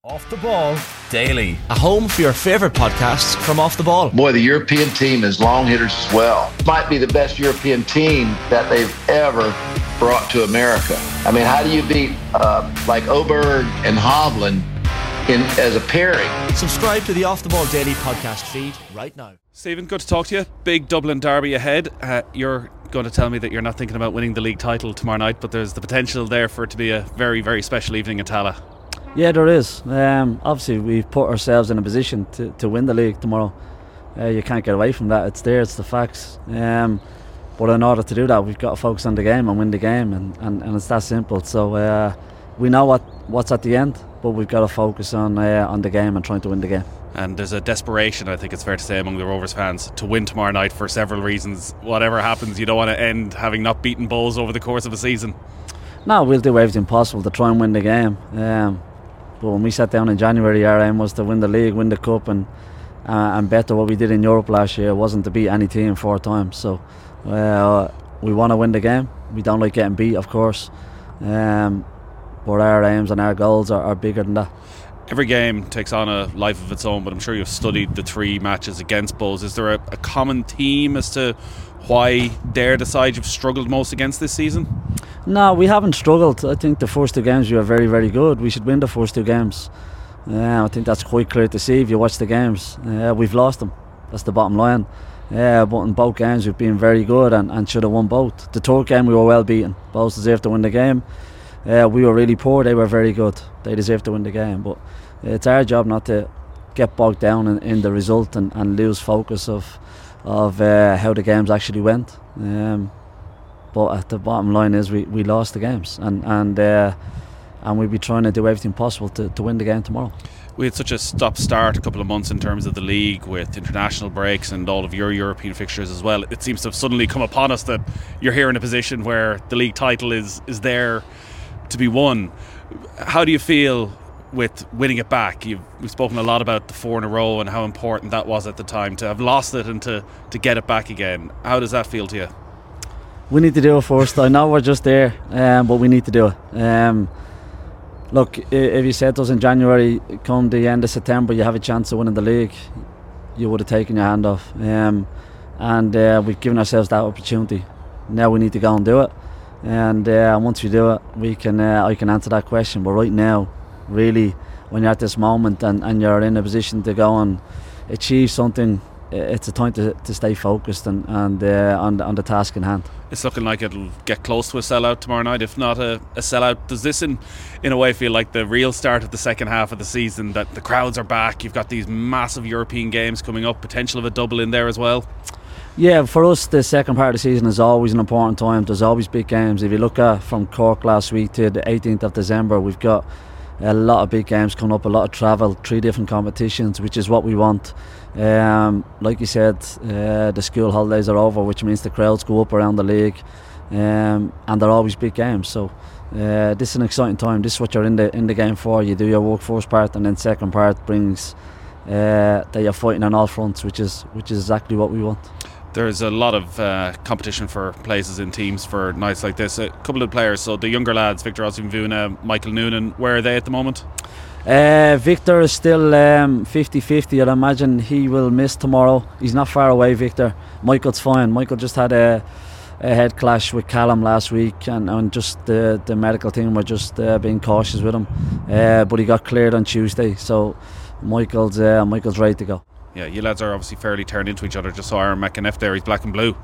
Off the Ball Daily. A home for your favourite podcasts from Off the Ball. Boy, the European team is long hitters as well. Might be the best European team that they've ever brought to America. I mean, how do you beat like Oberg and Hovland as a pairing? Subscribe to the Off the Ball Daily podcast feed right now. Stephen, good to talk to you. Big Dublin derby ahead. You're going to tell me that you're not thinking about winning the league title tomorrow night, but there's the potential there for it to be a very, very special evening in Tallaght. Yeah, there is. Obviously, we've put ourselves in a position to win the league tomorrow. You can't get away from that. It's there, it's the facts. But in order to do that, we've got to focus on the game and win the game, and it's that simple. So we know what's at the end, but we've got to focus on the game and trying to win the game. And there's a desperation, I think it's fair to say, among the Rovers fans to win tomorrow night for several reasons. Whatever happens, you don't want to end having not beaten Bulls over the course of a season. No, we'll do everything possible to try and win the game. But when we sat down in January, our aim was to win the league, win the cup, and better what we did in Europe last year wasn't to beat any team 4 times. So we want to win the game. We don't like getting beat, of course, but our aims and our goals are bigger than that. Every game takes on a life of its own, but I'm sure you've studied the 3 matches against Bulls. Is there a common theme as to why they're the side you've struggled most against this season? No, we haven't struggled. I think the first 2 games we were very, very good. We should win the first 2 games. I think that's quite clear to see if you watch the games. We've lost them. That's the bottom line. But in both games we've been very good and should have won both. The 3rd game we were well beaten. Both deserved to win the game. We were really poor. They were very good. They deserved to win the game. But it's our job not to get bogged down in the result and lose focus of how the games actually went. But at the bottom line is we lost the games and we'll be trying to do everything possible to win the game tomorrow. We had such a stop-start a couple of months in terms of the league with international breaks and all of your European fixtures as well. It seems to have suddenly come upon us that you're here in a position where the league title is there to be won. How do you feel with winning it back? We've spoken a lot about the 4 in a row and how important that was at the time. To have lost it and to get it back again, how does that feel to you? We need to do it first. I know we're just there, but we need to do it. Look, if you said to us in January, come the end of September, you have a chance of winning the league, you would have taken your hand off. And we've given ourselves that opportunity. Now we need to go and do it. And once we do it, I can answer that question. But right now, really, when you're at this moment and you're in a position to go and achieve something, it's a time to stay focused and on the task in hand. It's looking like it'll get close to a sellout tomorrow night, if not a sellout. Does this in a way feel like the real start of the second half of the season, that the crowds are back, you've got these massive European games coming up, potential of a double in there as well? Yeah, for us the second part of the season is always an important time. There's always big games. If you look at from Cork last week to the 18th of December, we've got a lot of big games coming up, a lot of travel, 3 different competitions, which is what we want. Like you said, the school holidays are over, which means the crowds go up around the league, and they're always big games. So this is an exciting time. This is what you're in the game for. You do your work first part, and then second part brings that you're fighting on all fronts, which is exactly what we want. There's a lot of competition for places in teams for nights like this. A couple of players, so the younger lads, Victor Osimhen, Michael Noonan, where are they at the moment? Victor is still 50-50. I'd imagine he will miss tomorrow. He's not far away, Victor. Michael's fine. Michael just had a head clash with Callum last week, and just the medical team were just being cautious with him. But he got cleared on Tuesday, so Michael's ready to go. Yeah, you lads are obviously fairly turned into each other. Just saw Aaron McAneff there, he's black and blue.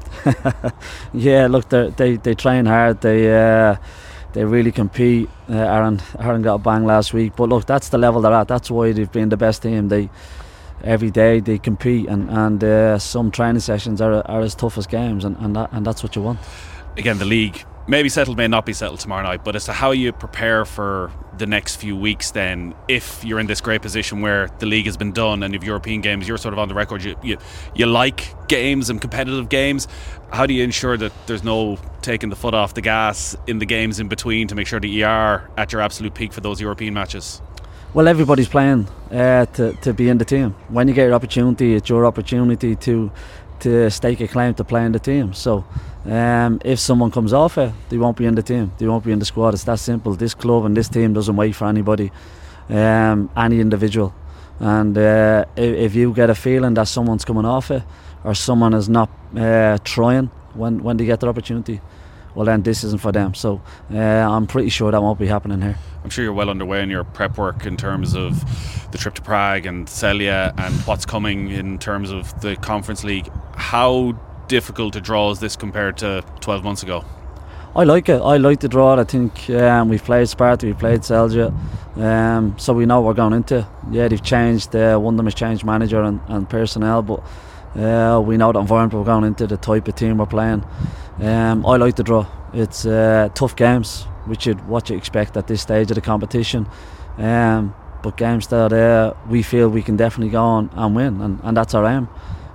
Yeah, look, they train hard, they really compete. Aaron got a bang last week, but look, that's the level they're at. That's why they've been the best team. Every day they compete, and some training sessions are as tough as games, and that's what you want. Again, the league may be settled, may not be settled tomorrow night, but as to how you prepare for the next few weeks then, if you're in this great position where the league has been done and if European games, you're sort of on the record, you like games and competitive games, how do you ensure that there's no taking the foot off the gas in the games in between to make sure that you are at your absolute peak for those European matches? Well, everybody's playing to be in the team. When you get your opportunity, it's your opportunity to stake a claim to play in the team. So if someone comes off it, they won't be in the team, they won't be in the squad. It's that simple. This club and this team doesn't wait for anybody. any individual. And if you get a feeling that someone's coming off it, or someone is not trying when they get their opportunity, well then this isn't for them. So I'm pretty sure that won't be happening here. I'm sure you're well underway in your prep work in terms of the trip to Prague and Celje and what's coming in terms of the Conference League. How difficult a draw is this compared to 12 months ago? I like it. I like the draw. I think we've played Sparta, we've played Celje, so we know what we're going into. Yeah, they've changed. One of them has changed manager and personnel, but we know the environment we're going into, the type of team we're playing. I like the draw. It's tough games, what you expect at this stage of the competition. But games that we feel we can definitely go on and win, and that's our aim.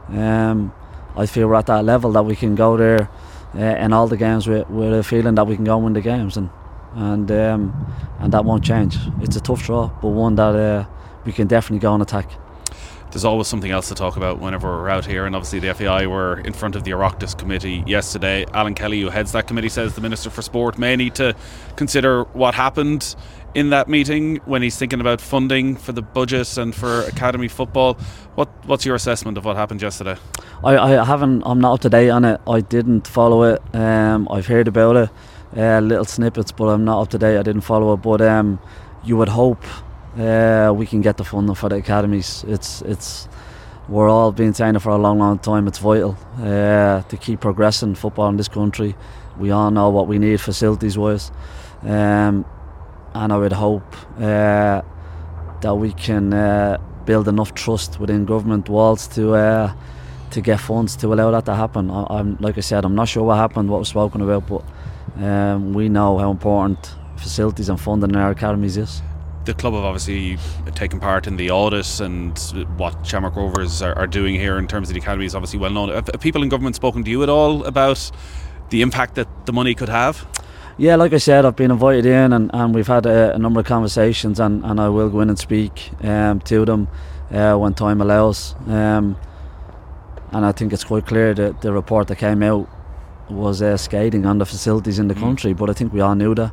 I feel we're at that level that we can go there in all the games with a feeling that we can go and win the games, and that won't change. It's a tough draw, but one that we can definitely go and attack. There's always something else to talk about whenever we're out here, and obviously the FAI were in front of the Oireachtas committee yesterday. Alan Kelly, who heads that committee, says the Minister for Sport may need to consider what happened in that meeting when he's thinking about funding for the budget and for academy football. What's your assessment of what happened yesterday? I'm not up to date on it. I didn't follow it. I've heard about it, little snippets, but I'm not up to date. I didn't follow it, but you would hope we can get the funding for the academies. We're all been saying it for a long time. It's vital to keep progressing football in this country. We all know what we need facilities wise, and I would hope that we can build enough trust within government walls to get funds to allow that to happen. Like I said, I'm not sure what happened, what was spoken about, but we know how important facilities and funding in our academies is. The club have obviously taken part in the audit, and what Shamrock Rovers are doing here in terms of the academy is obviously well known. Have people in government spoken to you at all about the impact that the money could have? Yeah, like I said, I've been invited in, and we've had a number of conversations, and I will go in and speak to them when time allows. And I think it's quite clear that the report that came out was scathing on the facilities in the country, but I think we all knew that.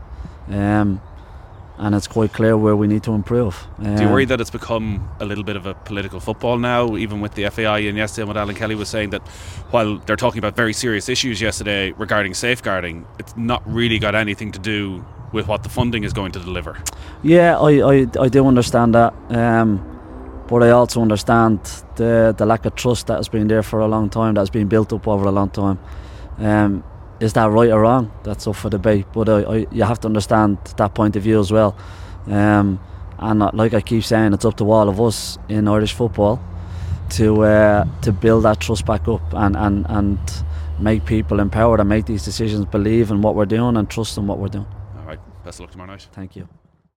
And it's quite clear where we need to improve. Do you worry that it's become a little bit of a political football now, even with the FAI? And yesterday what Alan Kelly was saying, that while they're talking about very serious issues yesterday regarding safeguarding, it's not really got anything to do with what the funding is going to deliver. Yeah, I do understand that, but I also understand the lack of trust that has been there for a long time, that has been built up over a long time. Is that right or wrong? That's up for debate, but you have to understand that point of view as well. And like I keep saying, it's up to all of us in Irish football to build that trust back up and make people empowered and make these decisions, believe in what we're doing and trust in what we're doing. All right, best of luck tomorrow night. Thank you.